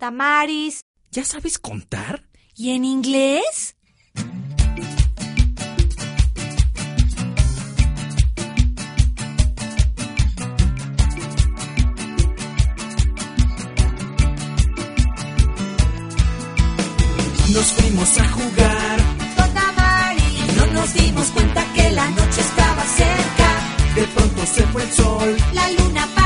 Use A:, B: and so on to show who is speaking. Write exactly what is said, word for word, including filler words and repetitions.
A: Tamaris.
B: ¿Ya sabes contar?
A: ¿Y en inglés?
B: Nos fuimos a jugar
A: Con Tamaris.
C: No nos dimos cuenta que la noche estaba cerca.
B: De pronto se fue el sol.
C: La luna